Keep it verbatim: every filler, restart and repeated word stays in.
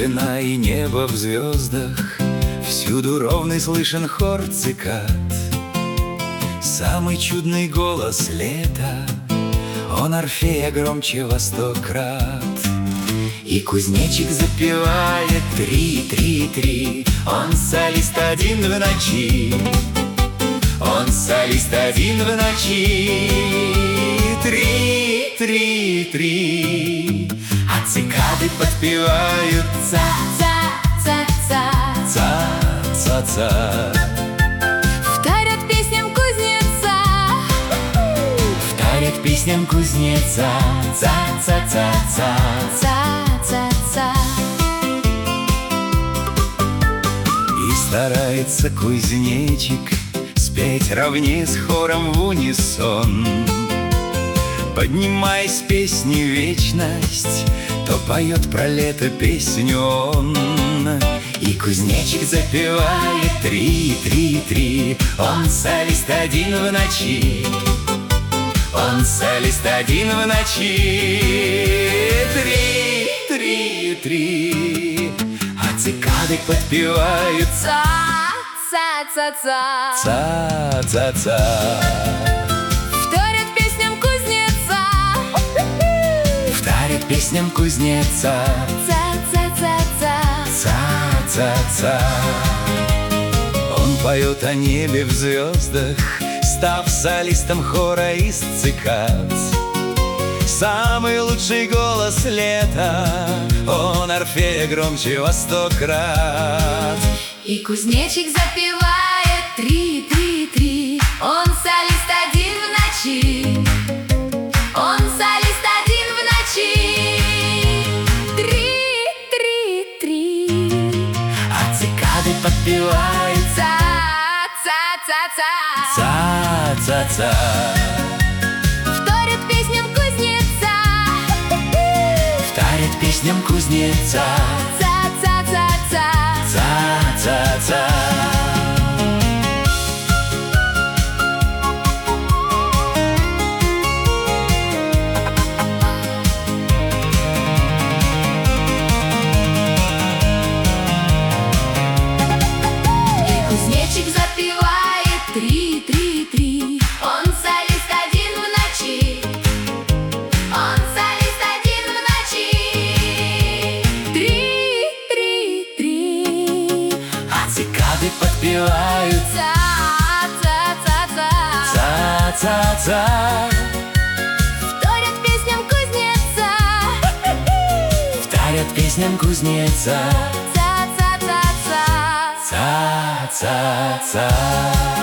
Тишина и небо в звездах, всюду ровный слышен хор цикад. Самый чудный голос лета, он Орфея громче во сто крат. И кузнечик запевает три-три-три, он солист один в ночи, он солист один в ночи. Три-три-три, а цикады подпевают ца-ца-ца-ца, ца-ца-ца. Вторят песням кузнеца, вторят песням кузнеца, ца-ца-ца-ца, ца-ца-ца. И старается кузнечик спеть ровнее с хором в унисон. Поднимаясь песни вечность, то поет про лето песню он. И кузнечик запевает три-три-три, он солист один в ночи, он солист один в ночи. Три-три-три, а цикады подпевают ца-ца-ца-ца, ца-ца-ца. вторят песням кузнеца, вторят песням кузнеца, ца-ца-ца-ца, ца-ца-ца. Он поет о небе в звездах, став солистом хора из цикад. Самый лучший голос лета, он Орфея громче во сто крат. И кузнечик запевает три-три-три, он солист один в ночи, он солист один в ночи. Три-три-три, а цикады подпевают ца-ца-ца-ца, ца-ца-ца. вторят песням кузнеца, вторят песням кузнеца, ца-ца-ца-ца, ца-ца-ца. кузнечик запевает три-три-три, он солист один в ночи, он солист один в ночи. Три-три-три, а цикады подпевают ца-ца-ца-ца, ца-ца-ца. вторят песням кузнеца, вторят песням кузнеца, ца-ца-ца-ца, ца-ца-ца.